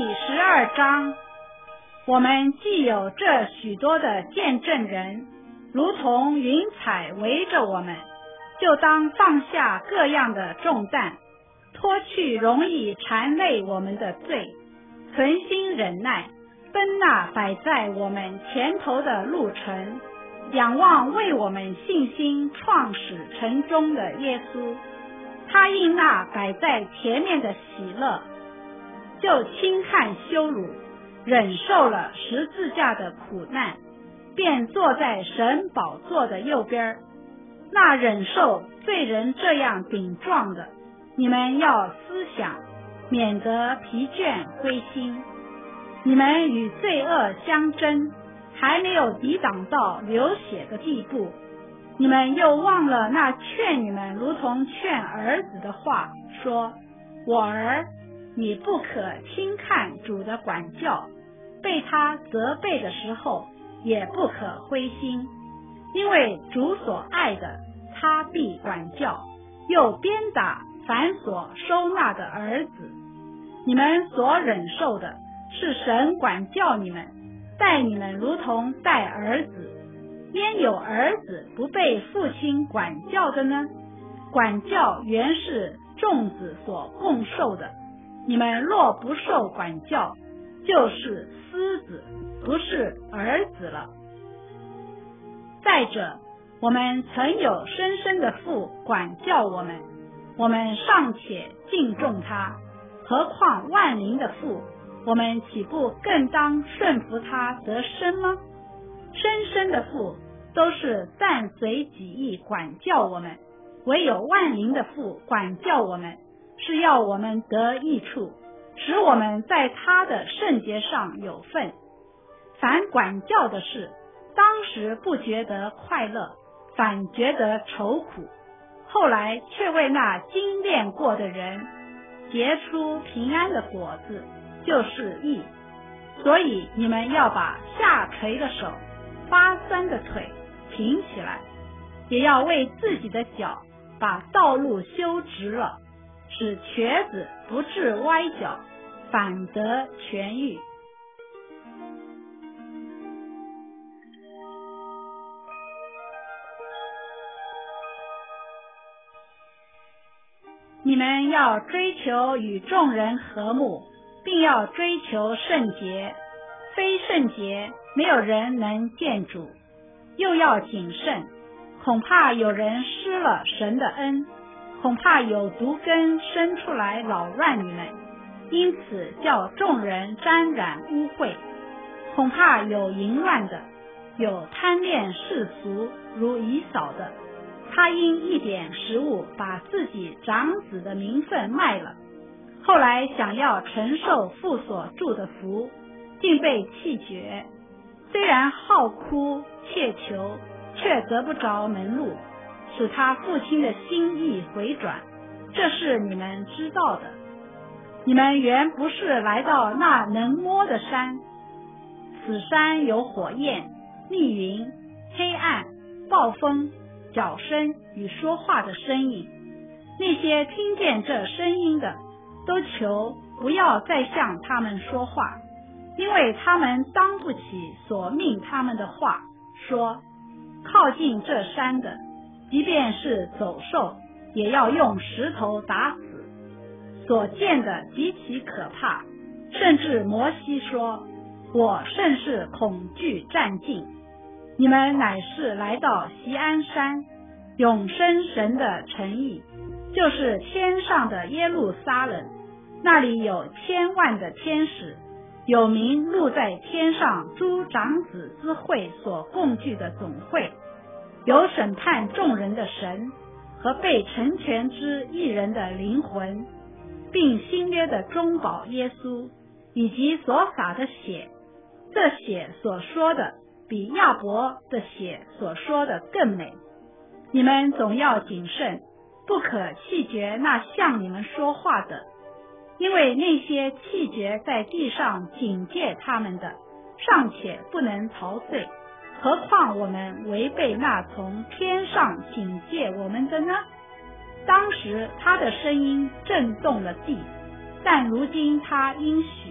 12章。我们既有这许多的见证人，如同云彩围着我们，就当放下各样的重担，脱去容易缠累我们的罪，存心忍耐，奔那摆在我们前头的路程，仰望为我们信心创始成终的耶稣。他因那摆在前面的喜乐，就轻看羞辱，忍受了十字架的苦难，便坐在神宝座的右边。那忍受罪人这样顶撞的，你们要思想，免得疲倦灰心。你们与罪恶相争，还没有抵挡到流血的地步，你们又忘了那劝你们如同劝儿子的话，说：我儿，你不可轻看主的管教，被他责备的时候也不可灰心，因为主所爱的，他必管教，又鞭打凡所收纳的儿子。你们所忍受的，是神管教你们，待你们如同待儿子。焉有儿子不被父亲管教的呢？管教原是众子所共受的。你们若不受管教，就是私子，不是儿子了。再者，我们曾有深深的父管教我们，我们尚且敬重他，何况万灵的父，我们岂不更当顺服他得生吗？深深的父都是暂随己意管教我们，唯有万灵的父管教我们，是要我们得益处，使我们在他的圣洁上有份。凡管教的事，当时不觉得快乐，反觉得愁苦，后来却为那精炼过的人结出平安的果子，就是义。所以你们要把下垂的手，发酸的腿挺起来，也要为自己的脚把道路修直了，使瘸子不致歪脚，反得痊愈。你们要追求与众人和睦，并要追求圣洁，非圣洁没有人能见主。又要谨慎，恐怕有人失了神的恩，恐怕有毒根生出来扰乱你们，因此叫众人沾染污秽。恐怕有淫乱的，有贪恋世俗如以扫的，他因一点食物把自己长子的名分卖了，后来想要承受父所祝的福，竟被弃绝。虽然好哭切求，却得不着门路，使他父亲的心意回转，这是你们知道的。你们原不是来到那能摸的山，此山有火焰、密云、黑暗、暴风、脚声与说话的声音。那些听见这声音的，都求不要再向他们说话，因为他们当不起所命他们的话，说靠近这山的，即便是走兽，也要用石头打死。所见的极其可怕，甚至摩西说，我甚是恐惧战兢。你们乃是来到锡安山，永生神的城邑，就是天上的耶路撒冷，那里有1000万的天使，有名录在天上诸长子之会所共聚的总会，有审判众人的神和被成全之一人的灵魂，并新约的中保耶稣，以及所洒的血。这血所说的比亚伯的血所说的更美。你们总要谨慎，不可弃绝那向你们说话的，因为那些弃绝在地上警戒他们的，尚且不能逃罪，何况我们违背那从天上警戒我们的呢？当时他的声音震动了地，但如今他应许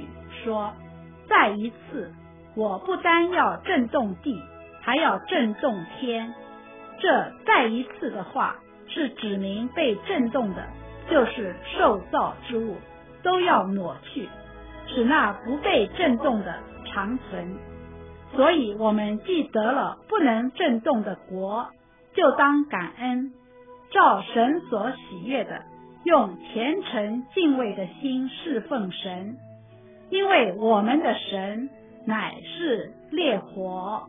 说，再一次，我不单要震动地，还要震动天。这再一次的话，是指明被震动的，就是受造之物，都要挪去，使那不被震动的长存。所以我们既得了不能震动的国，就当感恩，照神所喜悦的，用虔诚敬畏的心侍奉神，因为我们的神乃是烈火。